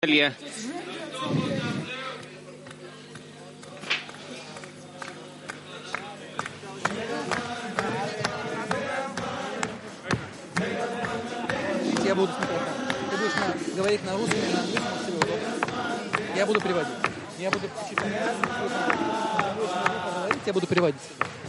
Italia. Я буду смотреть. Ты будешь говорить на русском и на английском, все удобно. Я буду переводить. Я буду читать. Я буду переводить.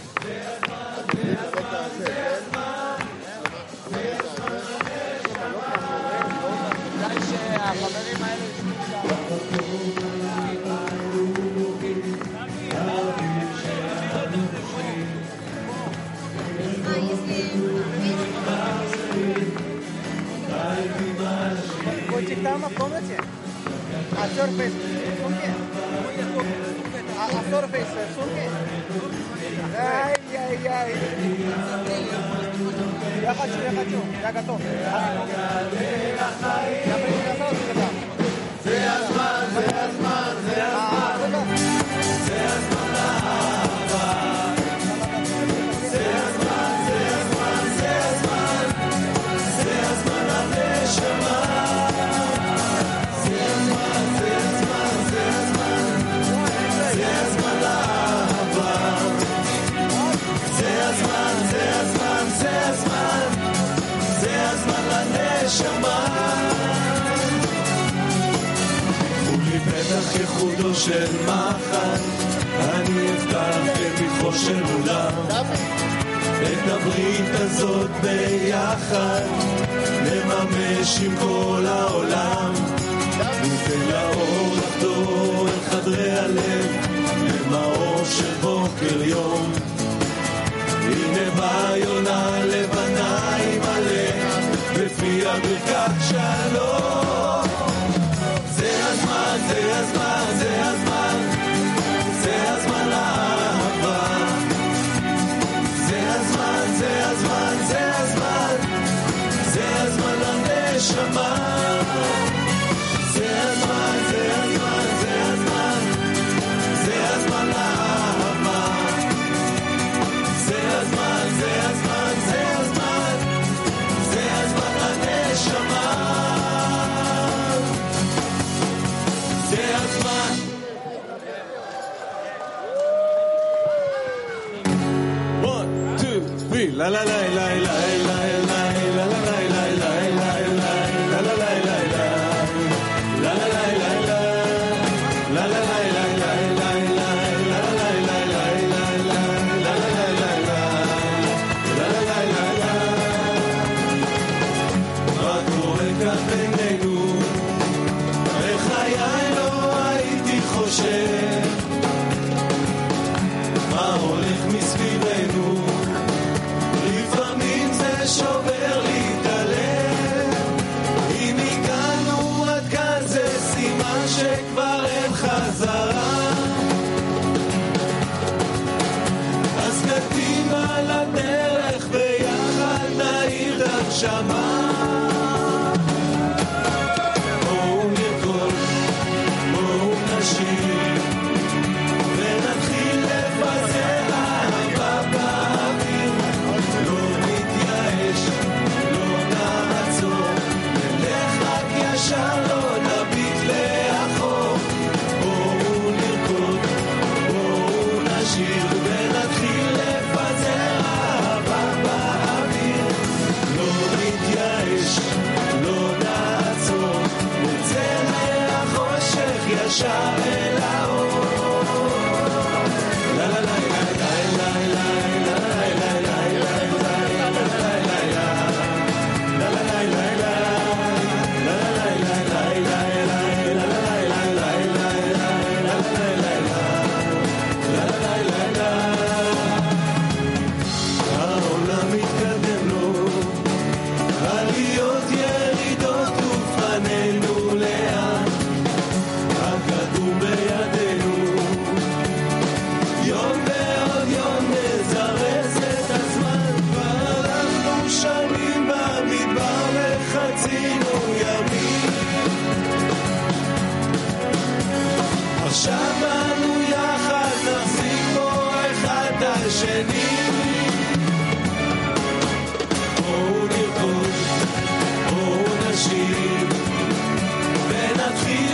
Котик там в комнате? А Surface в сумке? А Surface в сумке? Ай-яй-яй. Я хочу. Я готов. Я принесал тебе там. פתח ייחודו של מחר, אני אפתח את פתחו של עולם, את הברית הזאת ביחד נממש עם כל העולם, ניתן לאור לחדור אל חדרי הלב, למאור של בוקר יום. הנה באה יונה לבנה עם הלב בפיה ברכת שלום. זה הזמן, זה הזמן, זה הזמן, זה הזמן לאהבה. זה הזמן, זה הזמן, זה הזמן, זה הזמן לנשמה. זה הזמן, זה הזמן, זה הזמן, זה הזמן לאהבה. זה הזמן, זה הזמן, זה הזמן, זה הזמן לנשמה. זה הזמן. One, two, three. La la la la la la la la la la la la la la la la la la. La la la la la. La la la la la la la la la la la la la. La la la la la. La la la la la. מה קורה כאן בינינו? בחיי לא הייתי חושב מה הולך מסביבנו. לפעמים זה שובר לי את הלב. אם הגענו עד כאן זה סימן שכבר אין חזרה. אז קדימה לדרך ביחד נעיר את הנשמה. בואו נרקוד, בואו נשיר ונתחיל לפזר אהבה באוויר. לא נתייאש, לא נעצור, נלך רק ישר, לא נביט לאחור. בואו נרקוד, בואו נשיר ונתחיל לפזר אהבה באוויר. לא נתייאש, לא נעצור, נצא מהחושך ישר אל האור. לה לה לה העולם מתקדם לו, עליות ירידות ופנינו לאן, הכדור בידינו, יום ועוד יום נזרז את הזמן. כבר אנחנו שנים במדבר וחצינו ימים, עכשיו אנו יחד נחזיק פה אחד השני. בואו נרקוד, בואו נשיר ונתחיל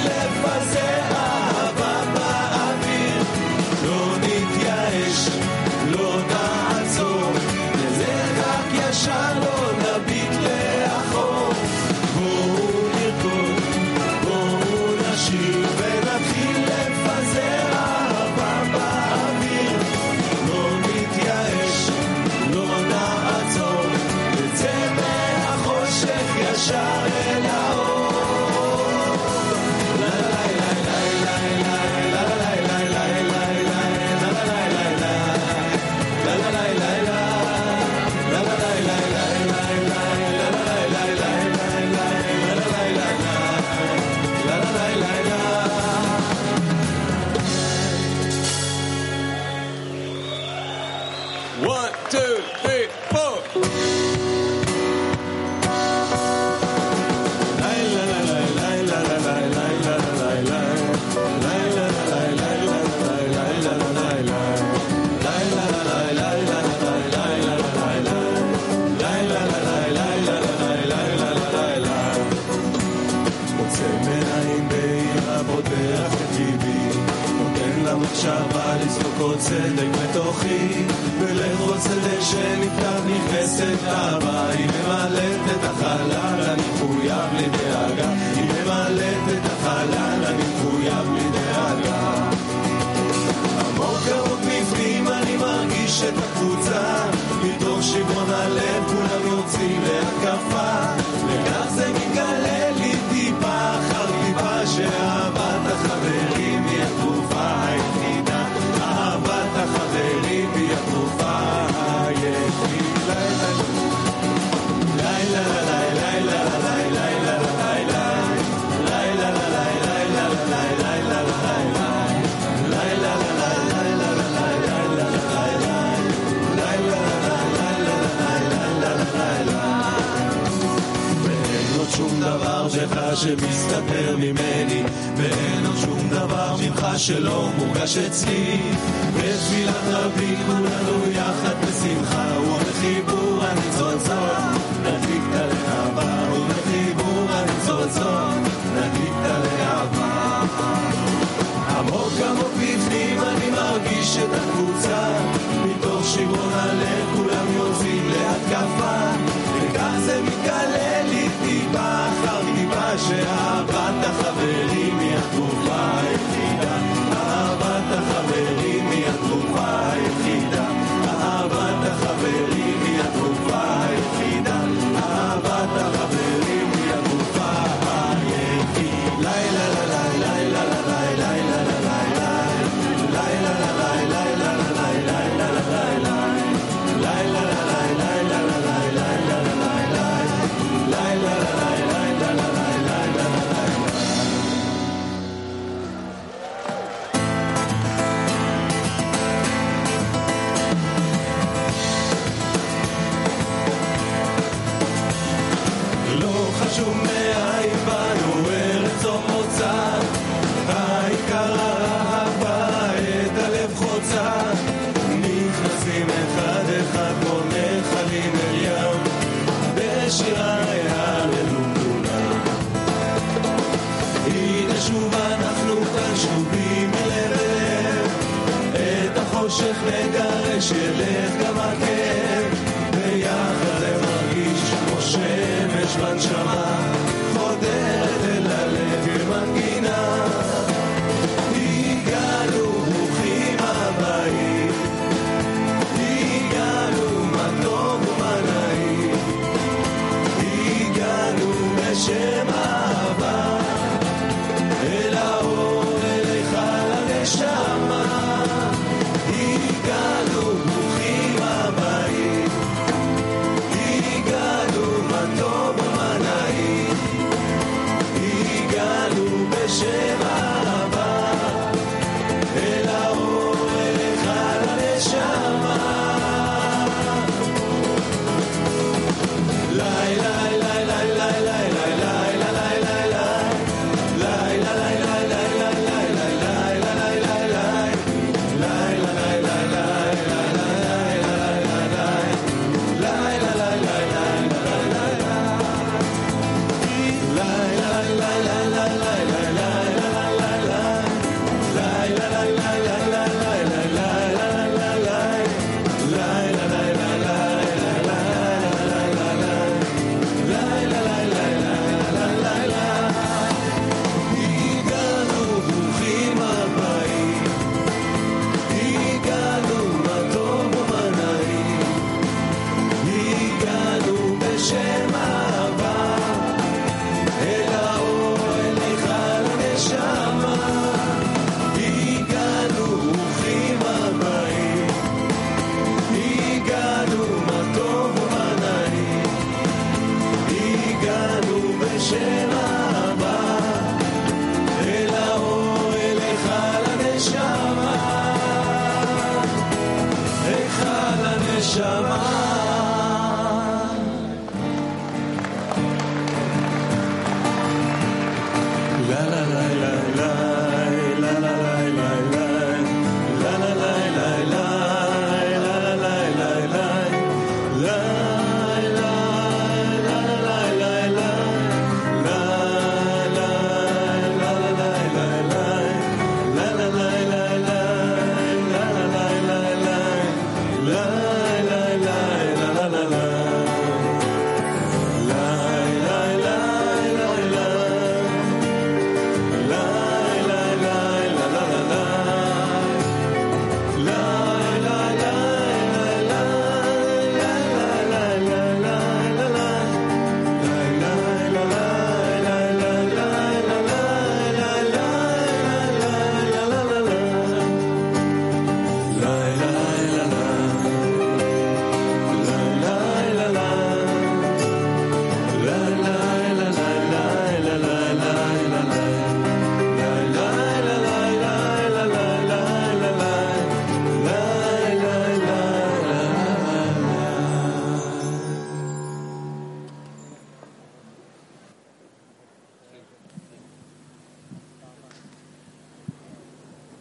מחשבה לזרוק עוד צדק בתוכי, ולכל שדה שנפתח נכנסת אהבה, היא ממלאת את החלל, אני מחויב לי דאגה, היא ממלאת את החלל, אני מחויב לי דאגה. עמוק עמוק בפנים אני מרגיש את הקבוצה, מתוך שברון הלב כולם יוצאים להתקפה, וכך זה מתגלה לי טיפה אחר טיפה, שאהבת החברים היא התרופה היחידה, אהבת החברים היא התרופה היחידה. לילה לילה לילה לילה לילה שום דבר שלך שמסתתר ממני, ואין עוד שום דבר ממך שלא מורגש אצלי. בתפילת רבי כולנו יחד בשמחה, ובחיבור הניצוצות נדליק את הלהבה, ובחיבור הניצוצות נדליק את הלהבה. עמוק עמוק בפנים אני מרגיש את הקבוצה, מתוך שברון הלב כולם יוצאים להתקפה, וכך זה מתגלה לי טיפה אחר טיפה, שאהבת החברים היא התרופה היחידה, אהבת החברים היא התרופה היחידה, אהבת החברים היא התרופה היחידה, אהבת החברים היא התרופה היחידה. לילה לילה לילה לילה נגרש ילך גם הכאב, ביחד מרגיש כמו שמש בנשמה, חודרת אל הלב כמנגינה. הגענו ברוכים הבאים, הגענו מה טוב ומה נעים, הגענו בשם אהבה, אל האור אליך לנשמה. הגענו ברוכים הבאים, הגענו מה טוב ומה נעים, הגענו בשם אהבה, אל האור אליך לנשמה. לילה לילה לילה לילה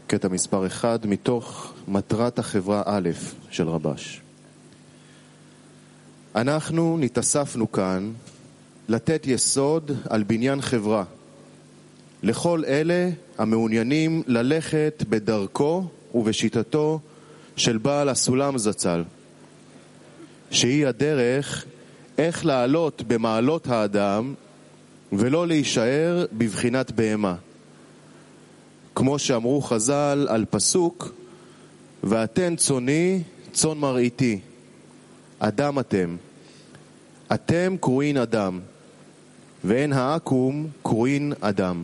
קטע מספר 1 מתוך מטרת החברה א' של רבש. אנחנו נתאספנו כאן לתת יסוד על בניין חברה לכל אלה המעוניינים ללכת בדרכו ובשיטתו של בעל הסולם זצ"ל, שהיא הדרך איך לעלות במעלות האדם ולא להישאר בבחינת בהמה. כמו שאמרו חז"ל על פסוק, ואתן צוני צאן מרעיתי, אדם אתם קרואין אדם, ואין העקום קרואין אדם.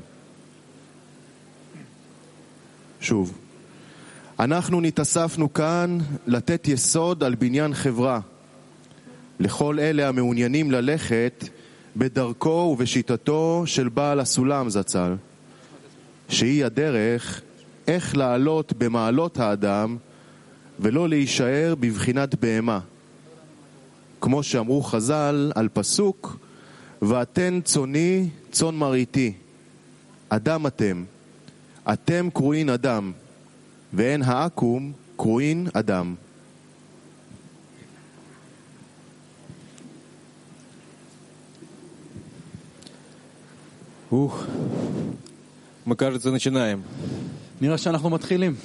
שוב, אנחנו נתאספנו כאן לתת יסוד על בניין חברה לכל אלה המעוניינים ללכת בדרכו ובשיטתו של בעל הסולם זצ"ל, שהיא הדרך איך לעלות במעלות האדם ולא להישאר בבחינת בהמה. כמו שאמרו חז"ל על פסוק, ואתן צוני צאן מרעיתי, אדם אתם קרואין אדם, ואין העקום קרואין אדם. Мы, кажется, начинаем. נראה שאנחנו מתחילים.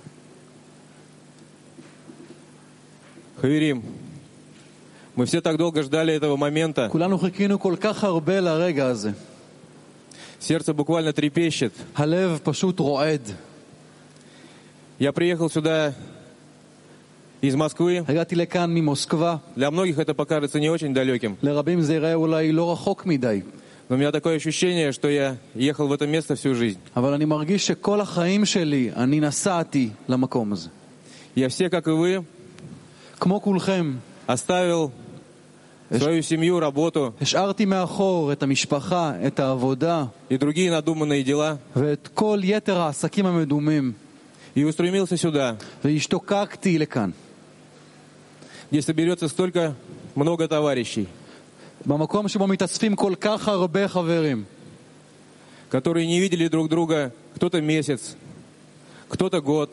Хаверим, мы все так долго ждали этого момента. כולנו חיכינו כל כך הרבה לרגע הזה. Сердце буквально трепещет. הלב פשוט רועד. Я приехал сюда из Москвы. הגעתי לכאן ממוסקבה. Для многих это покажется не очень далеким. לרבים זה יראה אולי לא רחוק מדי. Но у меня такое ощущение, что я ехал в это место всю жизнь. אבל אני מרגיש שכל החיים שלי אני נסעתי למקום הזה. Я все, как и вы, כמו כולכם, оставил свою семью, работу השארתי מאחור את המשפחה, את העבודה и другие надуманные дела ואת כל יתר העסקים המדומים, и устремился сюда, והשתוקקתי לכאן, где соберется столько много товарищей, במקום שבו מתאספים כל כך הרבה חברים, которые не видели друг друга кто-то месяц, кто-то год,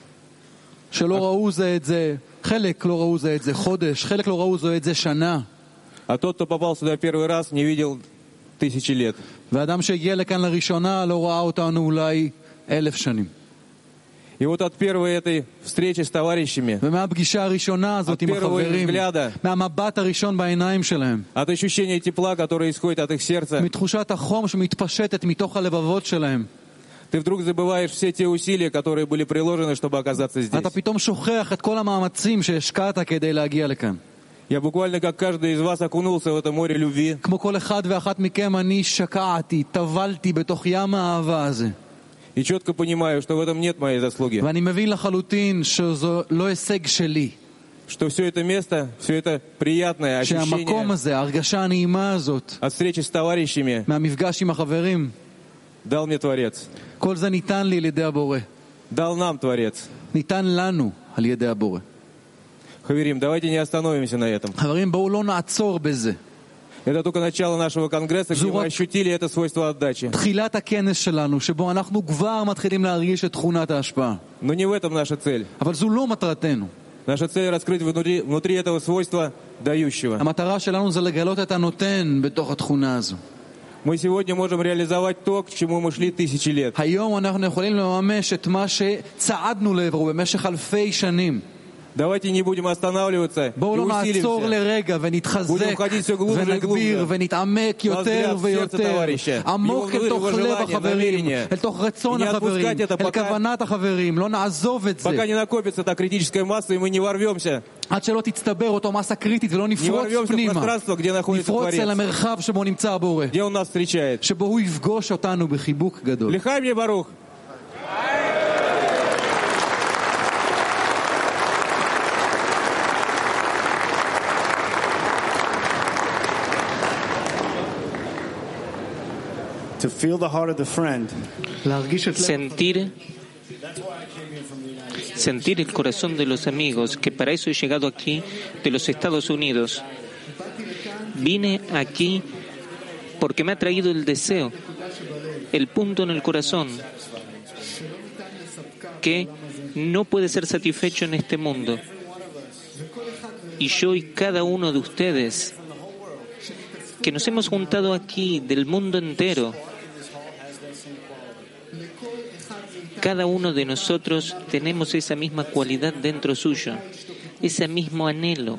שלא ראו זה את זה, חלק לא ראו זה את זה חודש, חלק לא ראו זה את זה שנה. а тот, кто попал сюда первый раз, не видел 1000 лет. ואדם שהגיע לכאן לראשונה לא ראה אותנו אולי 1000 שנים. И вот от первой этой встречи с товарищами, ומהפגישה הראשונה הזאת עם החברים, מהמבט הראשון בעיניים שלהם, от ощущения тепла, которое исходит от их сердца, מתחושת החום שמתפשטת מתוך הלבבות שלהם, ты вдруг забываешь все те усилия, которые были приложены, чтобы оказаться здесь. אתה פתאום שוכח את כל המאמצים שהשקעת כדי להגיע לכאן. Я буквально, как каждый из вас, окунулся в это море любви. כמו כל אחד ואחת מכם, אני שקעתי, טבלתי בתוך ים האהבה הזה. И четко понимаю, что в этом нет моей заслуги. ואני מבין לחלוטין שזו לא הישג שלי. Что все это место, все это приятное שהמקום ощущение הזה, ההרגשה הנעימה הזאת, от встречи с товарищами מהמפגש עם החברים, дал мне Творец. כל זה ניתן לי על ידי הבורא. Дал нам Творец. ניתן לנו על ידי הבורא. Хаверим, давайте не остановимся на этом. חברים, בואו לא נעצור בזה. Это только начало нашего конгресса, где мы ощутили это свойство отдачи. תחילת הכנס שלנו, שבו אנחנו כבר מתחילים להרגיש את תכונת ההשפעה. Но не в этом наша цель. אבל זו לא מטרתנו. Наша цель раскрыть внутри этого свойства дающего. המטרה שלנו זה לגלות את הנותן בתוך התכונה הזו. Мы сегодня можем реализовать то, к чему мы шли 1000 лет. היום אנחנו יכולים לממש את מה שצעדנו לעברו במשך אלפי שנים. Давайте не будем останавливаться и בואו לא נעצור усилимся. לרגע ונתחזק ונגביר ונתעמק יותר ויותר עמוק אל תוך לב החברים, אל תוך רצון החברים, אל כוונת החברים. לא נעזוב את זה Пока не накопится та критическая масса, и мы не ворвемся. עד שלא תצטבר אותו מסה קריטית ולא Не נפרוץ ворвемся в פנימה, пространство, где находится נפרוץ אל Творец. המרחב שבו נמצא הבורא, Где Он нас встречает. שבו הוא יפגוש אותנו בחיבוק גדול. Лихай мне, Барух. To feel the heart of the friend. להרגיש את לב sentir el corazón de los amigos, que para eso he llegado aquí de los Estados Unidos. Vine aquí porque me ha traído el deseo, el punto en el corazón que no puede ser satisfecho en este mundo. Y yo y cada uno de ustedes que nos hemos juntado aquí del mundo entero, cada uno de nosotros tenemos esa misma cualidad dentro suyo, ese mismo anhelo.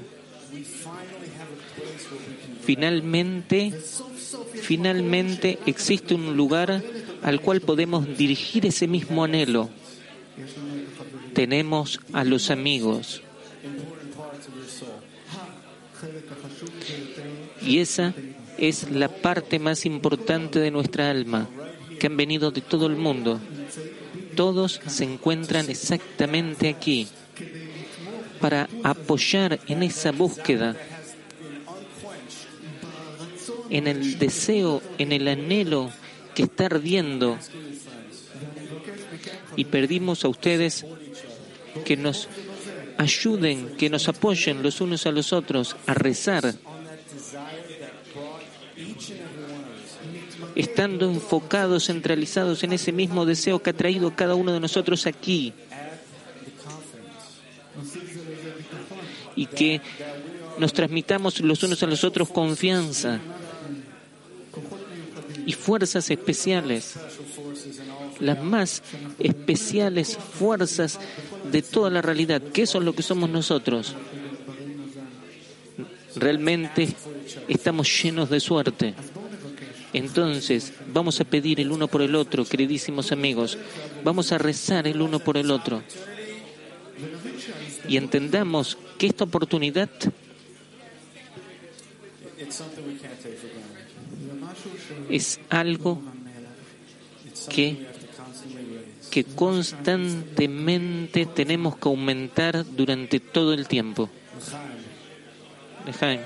Finalmente existe un lugar al cual podemos dirigir ese mismo anhelo. Tenemos a los amigos. Y esa es la parte más importante de nuestra alma, que han venido de todo el mundo. Todos se encuentran exactamente aquí para apoyar en esa búsqueda, en el deseo, en el anhelo que está ardiendo. Y pedimos a ustedes que nos ayuden, que nos apoyen los unos a los otros a rezar, estando enfocados, centralizados en ese mismo deseo que ha traído cada uno de nosotros aquí, y que nos transmitamos los unos a los otros confianza y fuerzas especiales, las más especiales fuerzas de toda la realidad, que eso es lo que somos nosotros. Realmente estamos llenos de suerte. Entonces, vamos a pedir el uno por el otro, queridísimos amigos. Vamos a rezar el uno por el otro. Y entendamos que esta oportunidad es algo que constantemente tenemos que aumentar durante todo el tiempo. Lejaim.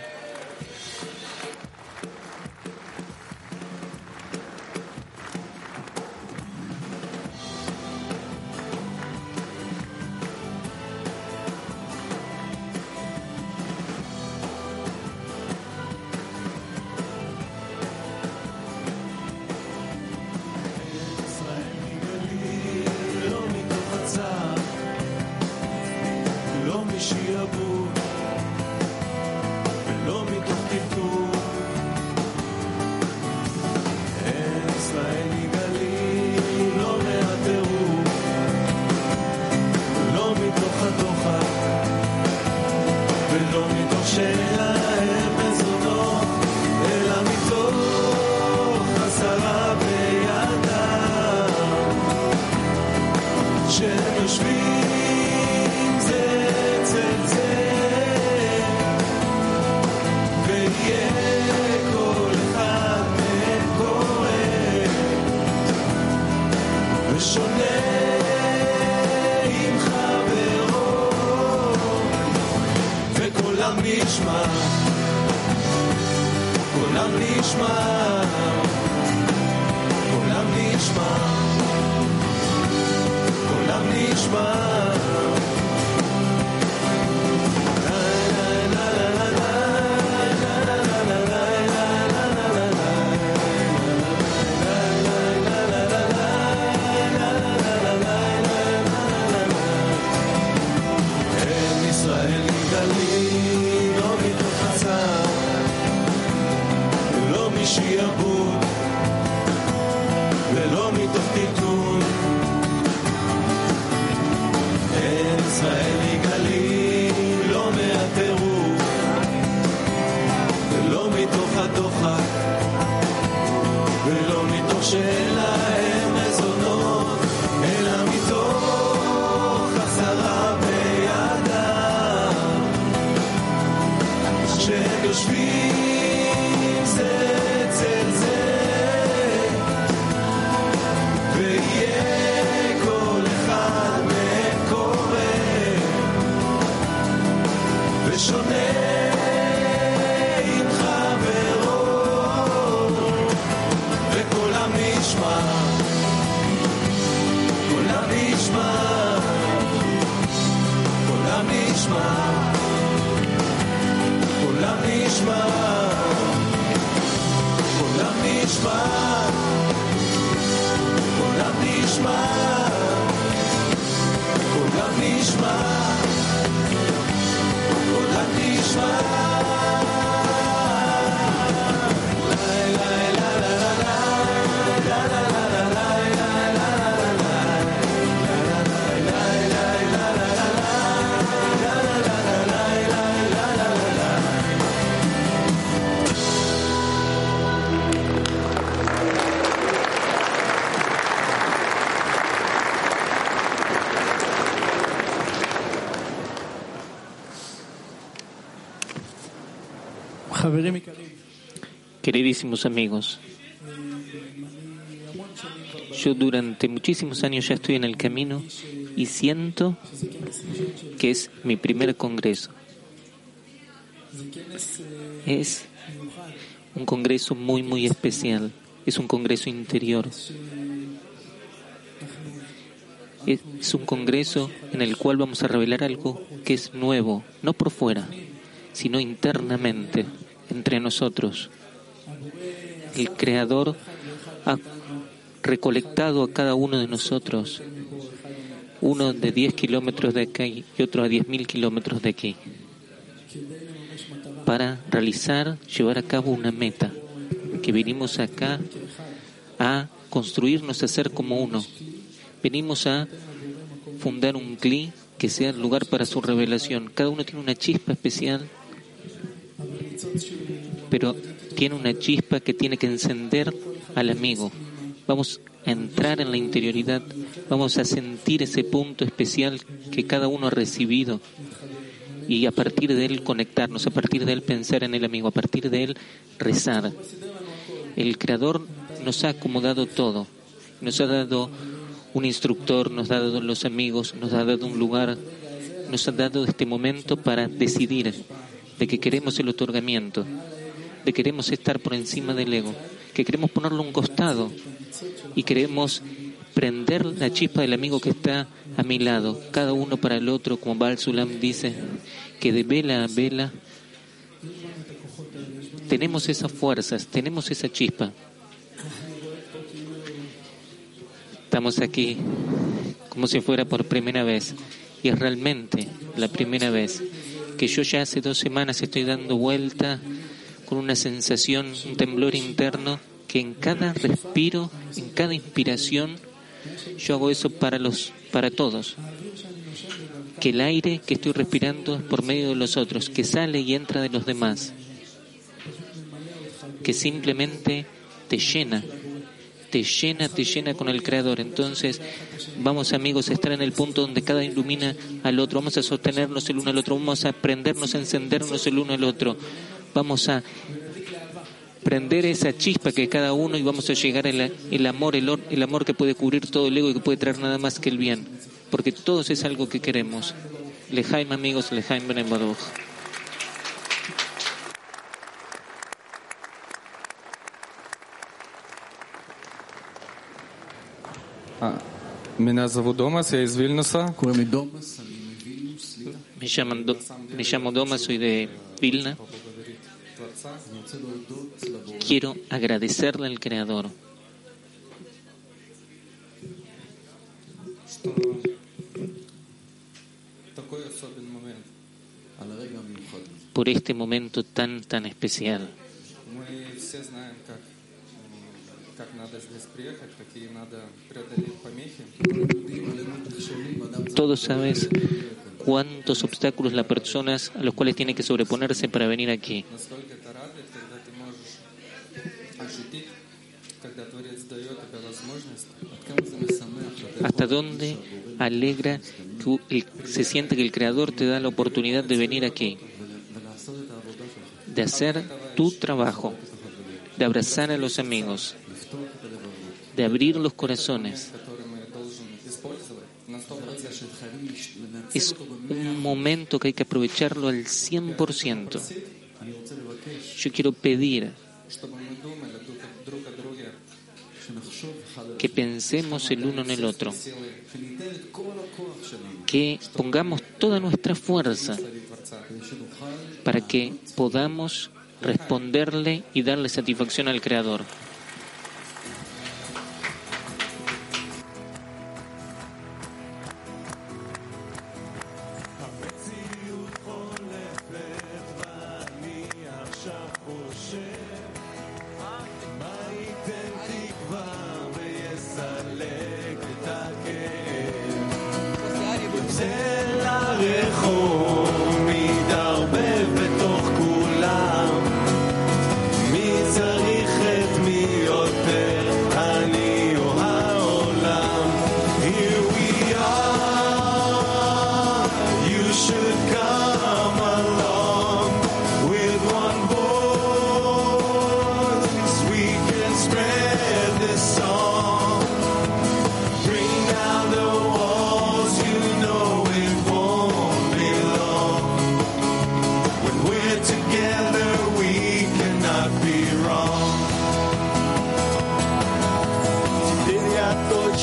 Queridísimos amigos, yo durante muchísimos años ya estoy en el camino y siento que es mi primer congreso. Es un congreso muy, muy especial. Es un congreso interior. Es un congreso en el cual vamos a revelar algo que es nuevo, no por fuera, sino internamente, entre nosotros. El Creador ha recolectado a cada uno de nosotros, uno de 10 kilómetros de aquí y otro a 10.000 kilómetros de aquí, para llevar a cabo una meta, que venimos acá a construirnos, a ser como uno. Venimos a fundar un cli que sea el lugar para su revelación. Cada uno tiene una chispa especial, pero tiene una chispa que tiene que encender al amigo. Vamos a entrar en la interioridad, vamos a sentir ese punto especial que cada uno ha recibido y a partir de él conectarnos, a partir de él pensar en el amigo, a partir de él rezar. El Creador nos ha acomodado todo, nos ha dado un instructor, nos ha dado los amigos, nos ha dado un lugar, nos ha dado este momento para decidir de que queremos el otorgamiento, de que queremos estar por encima del ego, que queremos ponerlo a un costado y queremos prender la chispa del amigo que está a mi lado, cada uno para el otro, como Baal Sulam dice, que de vela a vela tenemos esas fuerzas, tenemos esa chispa. Estamos aquí como si fuera por primera vez, y es realmente la primera vez que yo ya hace 2 semanas estoy dando vuelta con una sensación, un temblor interno, que en cada respiro, en cada inspiración, yo hago eso para todos. Que el aire que estoy respirando es por medio de los otros, que sale y entra de los demás, que simplemente te llena con el Creador. Entonces, vamos amigos a estar en el punto donde cada ilumina al otro, vamos a sostenernos el uno al otro, vamos a prendernos, a encendernos el uno al otro, vamos a prender esa chispa que cada uno y vamos a llegar al el amor que puede cubrir todo el ego y que puede traer nada más que el bien, porque todos es algo que queremos. Lejaim amigos, Lejaim Ben Baruch. Me llamo Domas, soy de Vilna. Quiero agradecerle al Creador por este momento tan especial. Todos sabes cuántos obstáculos las personas a los cuales tiene que sobreponerse para venir aquí. Hasta dónde alegra que se siente que el Creador te da la oportunidad de venir aquí, de hacer tu trabajo, de abrazar a los amigos, de abrir los corazones. Es un momento que hay que aprovecharlo al 100%. Yo quiero pedir que pensemos el uno en el otro, que pongamos toda nuestra fuerza para que podamos responderle y darle satisfacción al Creador. Should come along with one voice.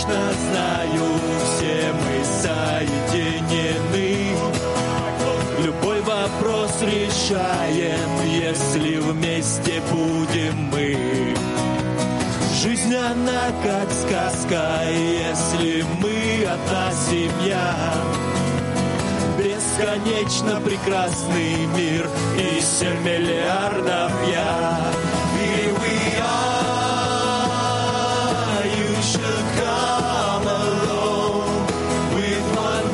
точно знаю, все мы соединены. Любой вопрос решаем, если вместе будем мы. Жизнь она как сказка, если мы одна семья. Бесконечно прекрасный мир и 7 миллиардов я. Here we are, you should come along. With one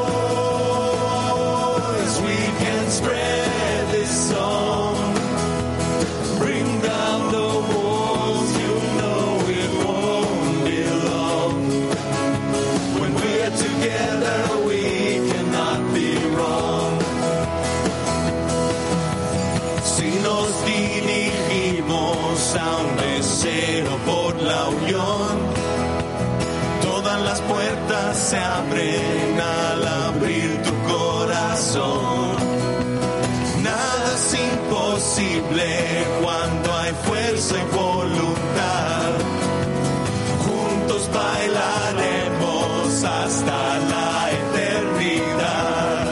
voice we can spread this song. Bring down the walls, you know it won't be long. When we're together we cannot be wrong. Si nos dirigimos a un deseo por la unión, todas las puertas se abren al abrir tu corazón. Nada es imposible cuando hay fuerza y voluntad. Juntos bailaremos hasta la eternidad.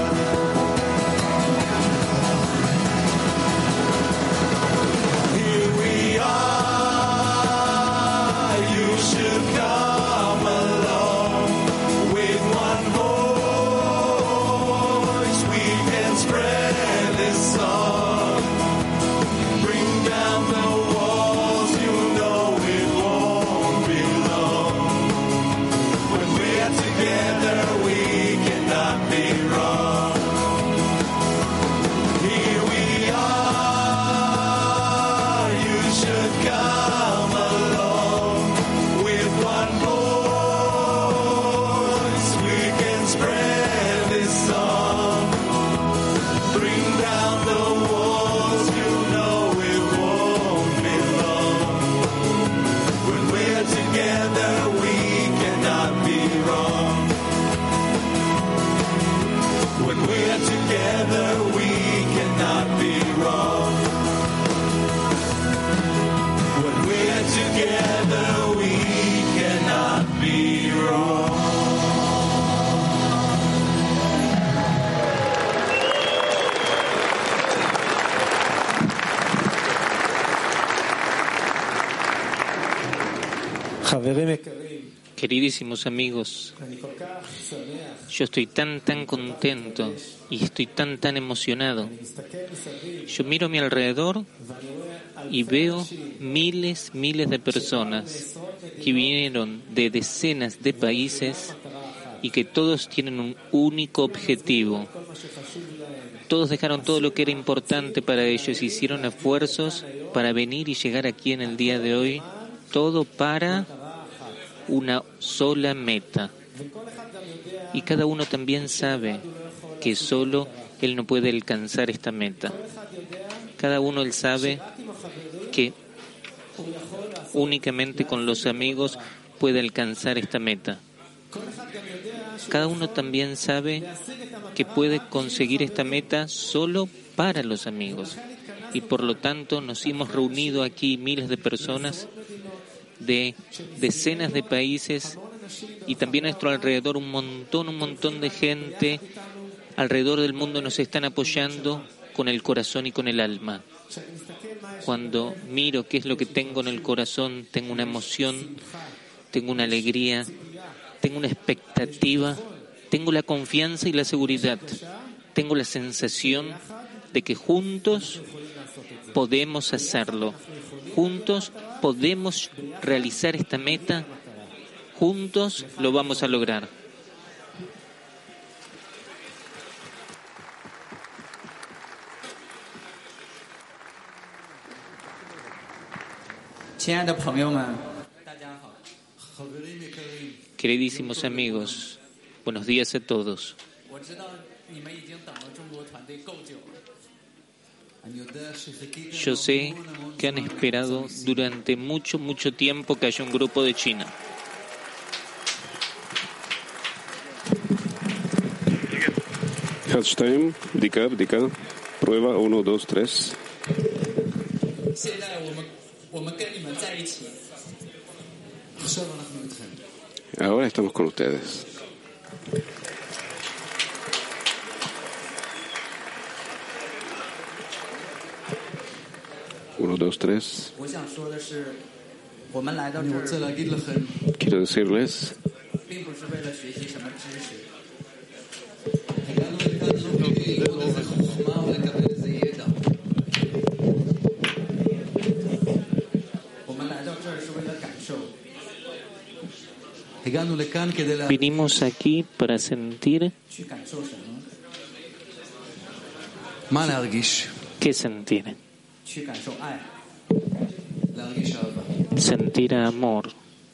Here we are, you should come along. With one voice we can spread this song. Bring down the walls, you know it won't be long. When we're together we cannot be wrong. Here we are, you should come along. With one voice we can spread this song. Bring down the walls, you know it won't be long. When we're together we cannot be wrong. When we're together we cannot be wrong. When we're together we cannot be wrong. Queridísimos amigos, yo estoy tan contento y estoy tan emocionado. Yo miro a mi alrededor y veo miles de personas que vinieron de decenas de países y que todos tienen un único objetivo. Todos dejaron todo lo que era importante para ellos, hicieron esfuerzos para venir y llegar aquí en el día de hoy, todo para una sola meta. Y cada uno también sabe que solo él no puede alcanzar esta meta. Cada uno él sabe que únicamente con los amigos puede alcanzar esta meta. Cada uno también sabe que puede conseguir esta meta solo para los amigos. Y por lo tanto nos hemos reunido aquí miles de personas de decenas de países y también a nuestro alrededor un montón de gente alrededor del mundo nos están apoyando con el corazón y con el alma. Cuando miro qué es lo que tengo en el corazón, tengo una emoción, tengo una alegría, tengo una expectativa, tengo la confianza y la seguridad, tengo la sensación de que juntos podemos hacerlo, juntos podemos realizar esta meta, juntos lo vamos a lograr. Queridísimos amigos, buenos días a todos. Yo sé que han esperado durante mucho tiempo que haya un grupo de China. Herzstein, bdica, prueba 1, 2, 3. Ahora estamos con ustedes. Uno, dos, tres. Quiero decirles vinimos aquí para sentir. ¿Qué sentir? Sentir amor.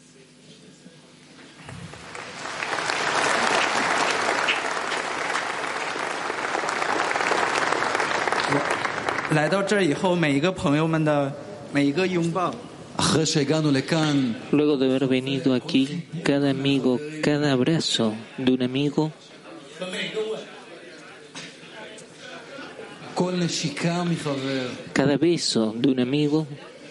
Luego de haber venido aquí, cada amigo, cada abrazo de un amigo, cada beso de un amigo,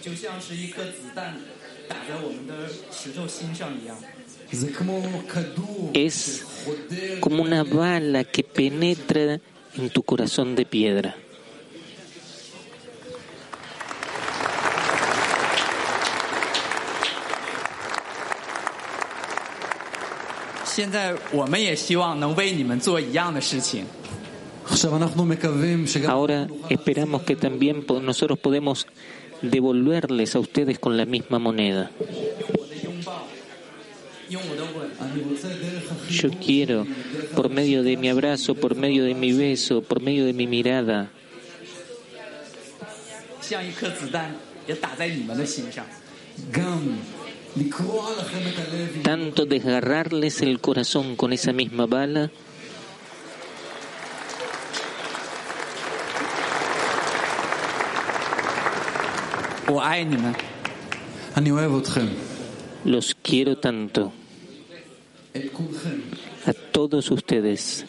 es como una bala que penetra en tu corazón de piedra. Ahora esperamos que también nosotros podemos devolverles a ustedes con la misma moneda. Yo quiero, por medio de mi abrazo, por medio de mi beso, por medio de mi mirada, tanto desgarrarles el corazón con esa misma bala, los quiero tanto a todos ustedes.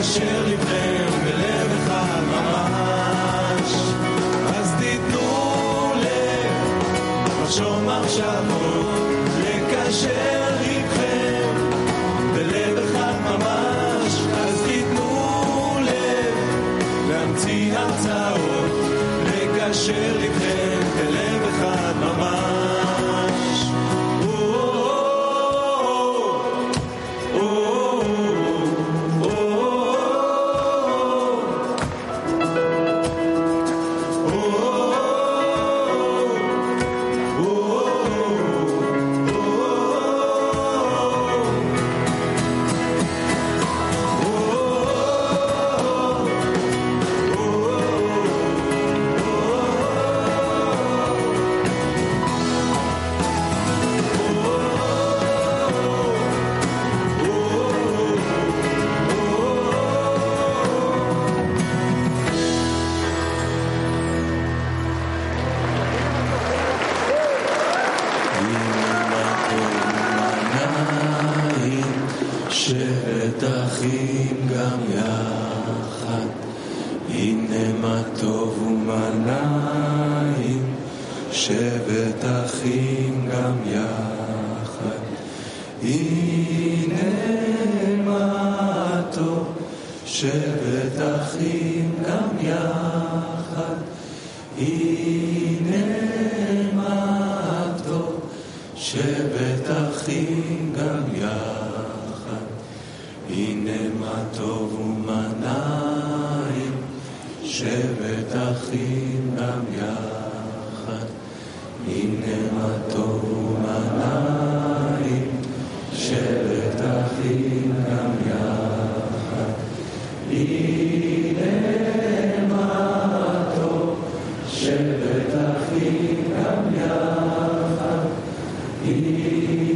לקשר לבכם בלב אחד ממש. אז תיתנו לב, לחשוב מחשבות, לקשר לבכם בלב אחד ממש. אז תיתנו לב, להמציא הרצאות, לקשר לבכם בלב אחד ממש. שבט אחים גם יחד,